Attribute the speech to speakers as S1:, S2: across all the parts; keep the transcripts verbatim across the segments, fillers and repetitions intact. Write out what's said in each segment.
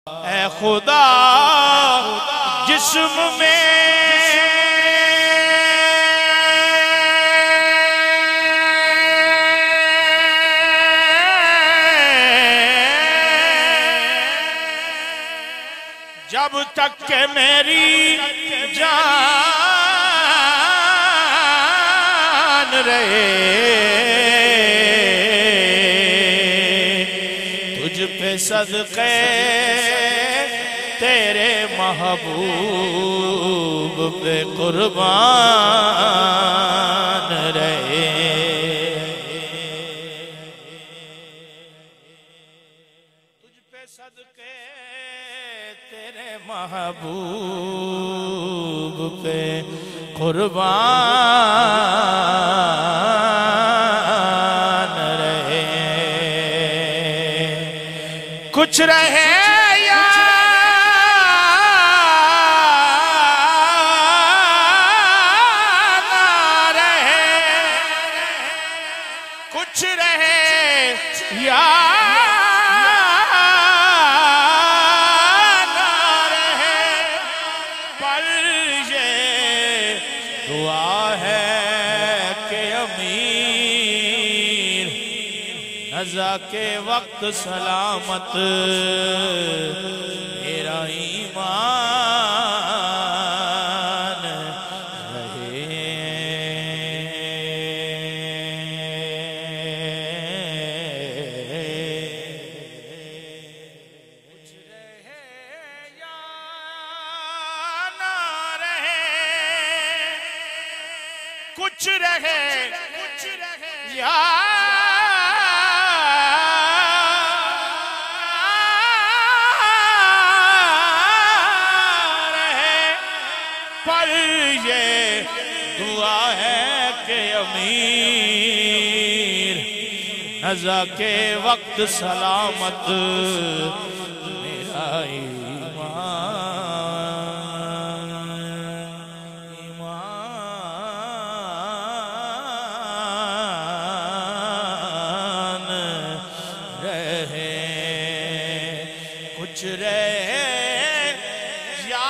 S1: ऐ खुदा जिस्म में जब तक के मेरी जान रहे तुझ पे सदक़े तेरे महबूब पे कुर्बान रहे। तुझ पे सदक़े तेरे महबूब पे कुर्बान रहे। कुछ रहे या ना रहे, कुछ रहे या ना रहे, पर ये दुआ है कि अमीर नज़ा के वक्त सलामत मेरा ईमान रहे। कुछ रहे या ना रहे, कुछ रहे कुछ रहे या पर ये दुआ है कि अमीर नज़ा के वक्त सलामत मेरा ईमान ईमान रहे। कुछ रहे या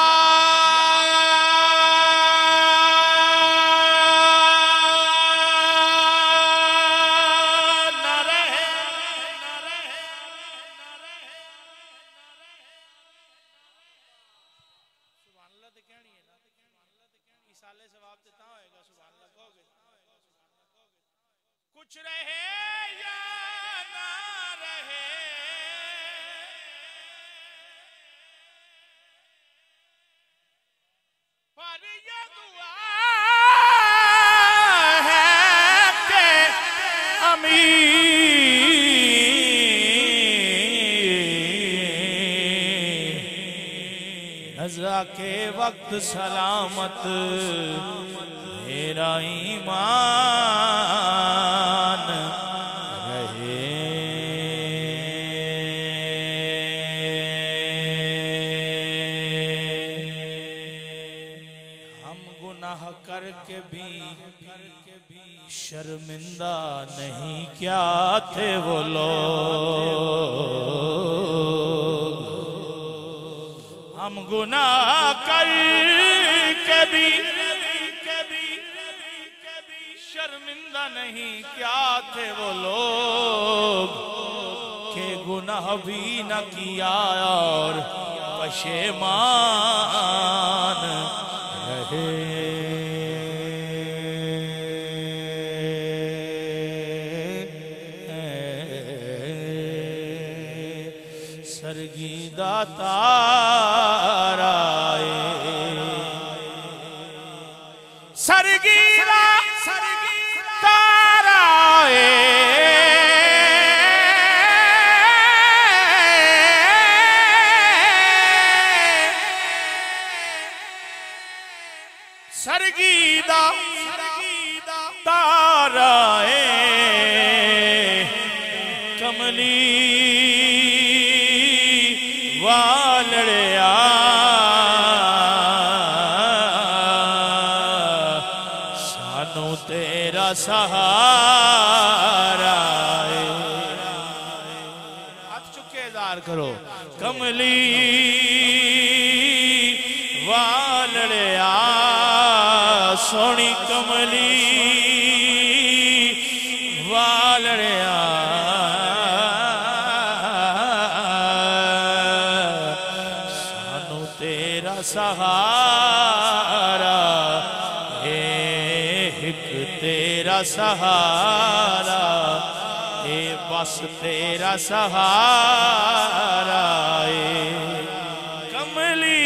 S1: कुछ रहे या ना रहे, पर ये दुआ है कि अमीर नज़ा के वक्त सलामत मेरा ईमान रहे। हम गुनाह करके भी शर्मिंदा नहीं क्या थे वो लोग। हम गुनाह करके भी शर्मिंदा नहीं क्या थे वो लोग के गुनाह भी न किया और पशेमान रहे। सरगीदा ताराए सरगीदा ताराए सरगीदा ताराए कमली वालड़िया सानू तेरा सहारा। हाथ चुके इज़हार करो कमली वालड़िया सोनी कमली वालड़िया सानू तेरा सहारा एक तेरा सहारा ए बस तेरा सहारा ए कमली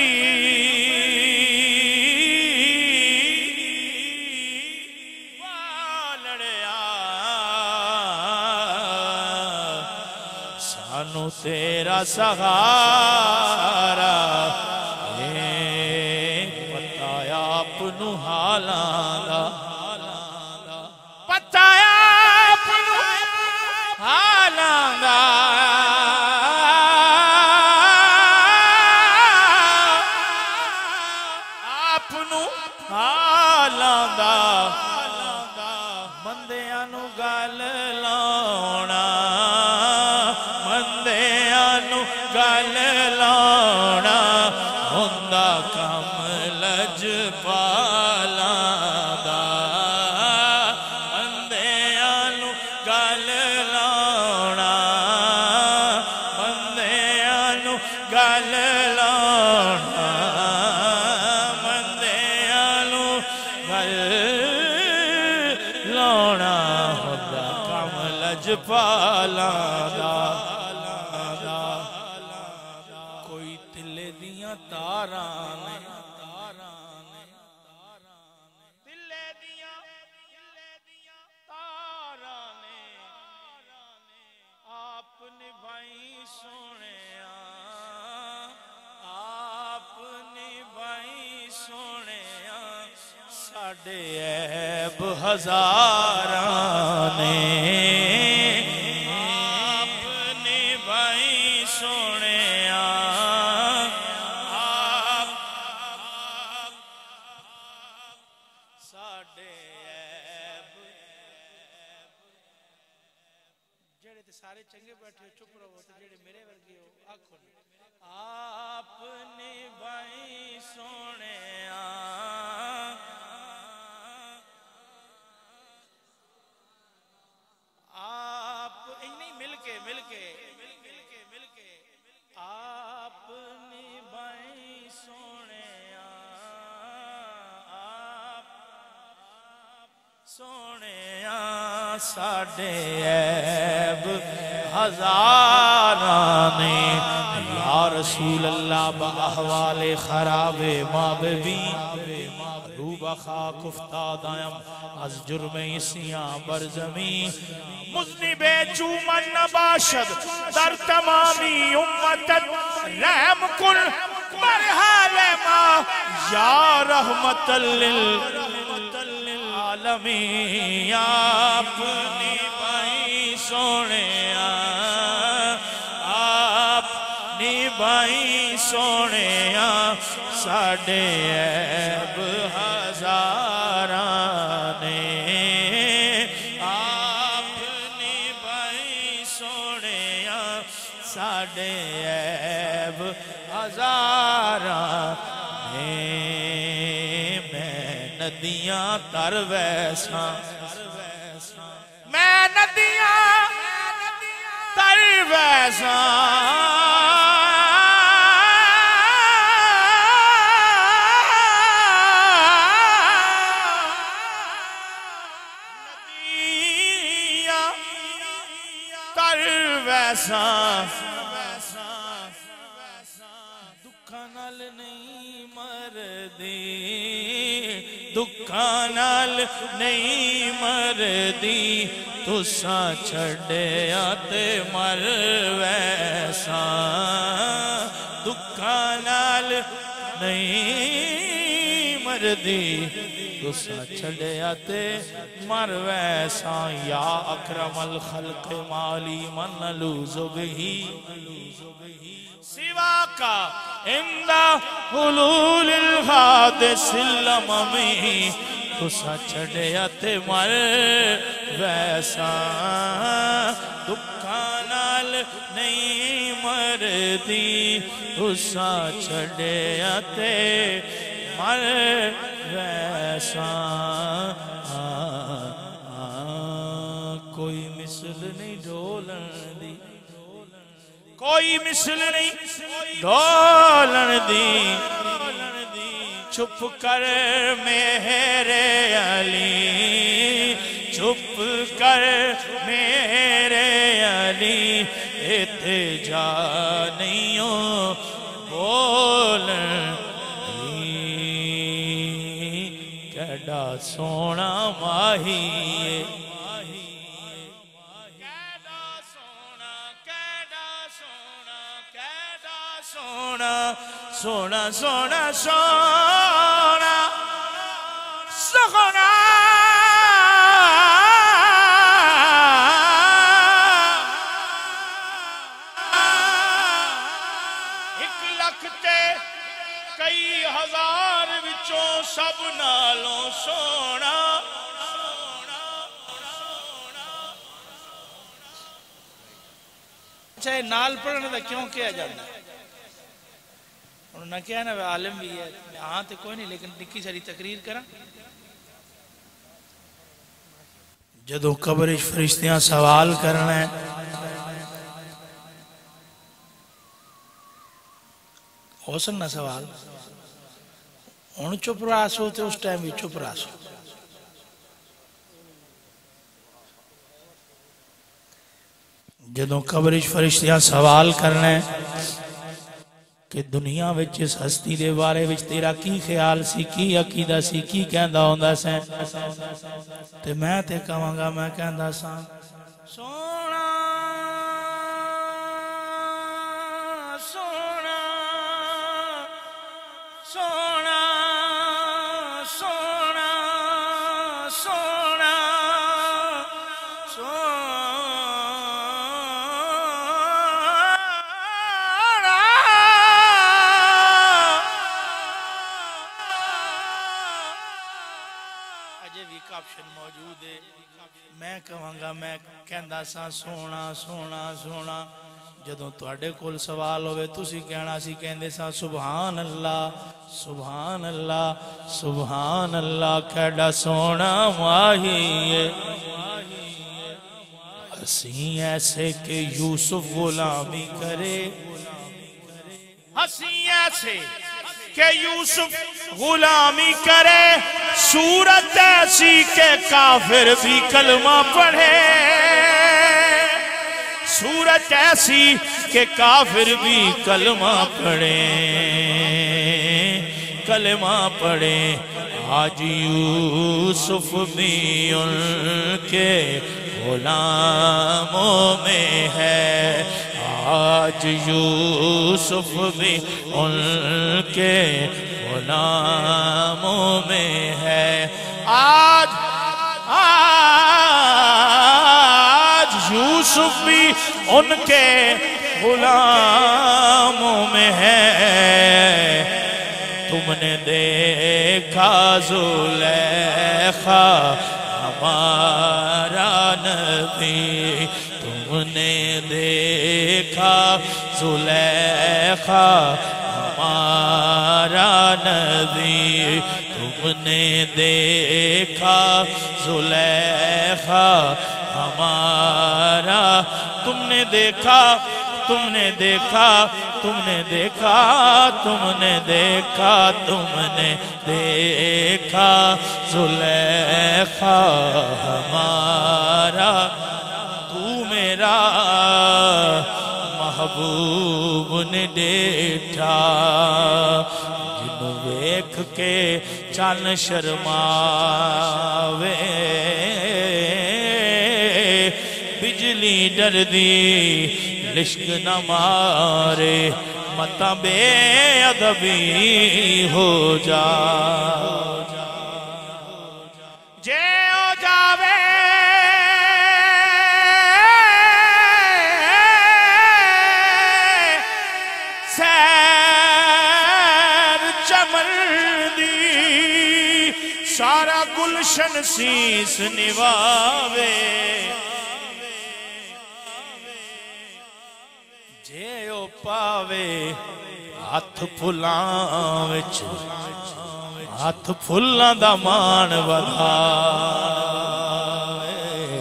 S1: वालड़िया सानू तेरा सहारा ए पता आपनू हालां दा पता आपनू हालां दा आपनू हालां दा मंदियां नू गल लाउणा मंदियां नू गल लाउणा हुंदा कम लजपालां दा मंदियां नू गल लाउणा मंदियां नू गल लाउणा मंदियां नू गल लाउणा हुंदा कम लजपालां दा कोई तिले दियां तारां ने तिले दियां तारां ने आप निभाई सोहणिया आप निभाई सोहणिया साडे ऐब हज़ारां ने आप निभाई सोहणिया आप साडे ऐब जेड़े ते सारे चंगे बैठे हो चुप रहो ते जेड़े मेरे वर्गे हो आखो आप निभाई सोहणिया आप नहीं मिलके मिलके मिलके मिलके आप निभाई सोहणिया आप सोहणिया साडे ऐब हज़ारां ने या रसूल अल्लाह बअहवाले खराबे माबी रूबा खाक उफ्तादायम अज जुर्मे इसियां बरजमी मुज़निबे चूमन नबाशद दर तमामी उम्मतत रहम कुल बरहाले मा या रहमतल लिल आलमीन आप निभाई सोहणिया आप निभाई सोहणिया साडे ऐब हज़ारां ने आप निभाई सोहणिया साडे ऐब हज़ारां ने मैं नदियां तर वैसा मैं नदियां तर वैसा नदियां तर वैसा दुखां नाल नहीं मरदी दुखां नाल नहीं मरदी तुसा छड़िया ते मर वैसा दुखां नाल नहीं मरदी तुसा छड़िया ते मर वैसा या अकरमल खल्क माली मन लूज़ो बिही सिवा का इंदा हुलूलिल हादिसिल अममी तुसा छड़िया ते मर वैसा दुखां नाल नहीं मर दी तुसा छड़िया ते मर वैसा कोई मिसल नहीं ढोलन दी कोई मिसल नहीं ढोलन दी चुप कर मेरे अली चुप कर मेरे अली इते जा नहीं हो बोल कैडा सोना माही सोना सोना सोना सोना सोना एक लख ते कई हजार विचों सब नालों सोना चाहे नाल पढ़ने का क्यों किया जाता उन्होंने क्या ना आलिम भी है हाँ तो कोई नहीं लेकिन निक्की सारी तकरीर करा जदों कब्र फरिश्तियां सवाल करना है हो सकना सवाल हुण चुप रहो तो उस टाइम भी चुप रहो जदों कब्र फरिश्तियां सवाल करना है कि दुनिया विच इस हस्ती दे बारे विच तेरा की ख्याल सी की अकीदा सी की कहंदा हुंदा सी ते मैं ते कहांगा मैं कहंदा सा सोना सोना सोना सोना सोना सोना मौजूद है मैं कहूँगा मैं कहंदा सा सोना सोना सोना जदों तुहाडे कोल सवाल होवे तुसी कहना सी कहंदे सा सुभान अल्लाह सुभान अल्लाह सुभान अल्लाह कैडा सोना माही हसी ऐसे के यूसुफ गुलामी करे हसी ऐसे के यूसुफ गुलामी करे सूरत ऐसी के काफिर भी कलमा पढ़े सूरत ऐसी के काफिर भी कलमा पढ़े कलमा पढ़े आज यूसुफ भी उनके गुलामों में है आज यूसुफ भी उनके गुलामों में है आज आज यूसुफ भी उनके गुलामों में है तुमने देखा जुलेखा हमारा नबी तुमने देखा जुलेखा हमारा नबी तुमने देखा जुलेखा हमारा तुमने देखा तुमने देखा तुमने देखा तुमने देखा तुमने देखा जुलेखा हमारा तू मेरा महबूब ने देखा जिन्हों वेख के चन शर्मावे बिजली डरदी लिश्क न मारे मता बेअदबी हो जा जे हो जावे सैर चमन दी सारा गुलशन सीस निवावे जे ओ पावे हथ फुलां विच हथ फुल्लां दा मान वधावे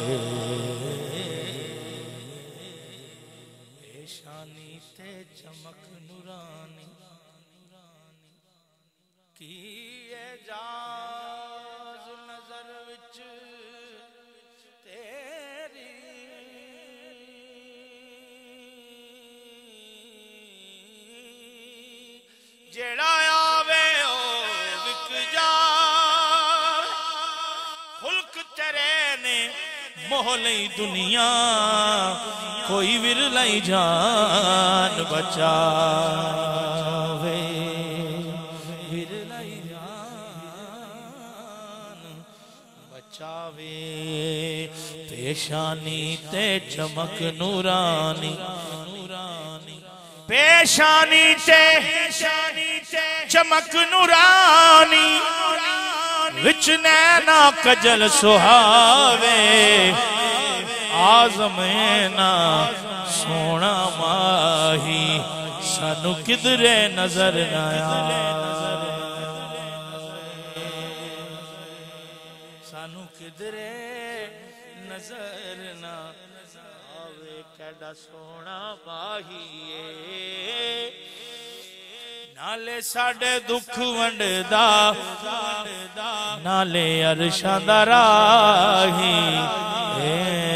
S1: पेशानी ते चमक नूरानी की एजाज नजर विच तेरी जेड़ा आवे ओ विक जाए खुल्क तेरे ने मोह लई दुनिया कोई विरलाई जान बचावे विरलाई जान बचावे पेशानी ते चमक नूरानी पेशानी ते चमक नूरानी विच नैना कजल सुहावे आज़म ना सोना माही सानू किधरे नजर न आवे सानू किधरे नजर न आवे केड़ा सोना माही नाले साडे दुख वंडदा नाले अरशां दा राही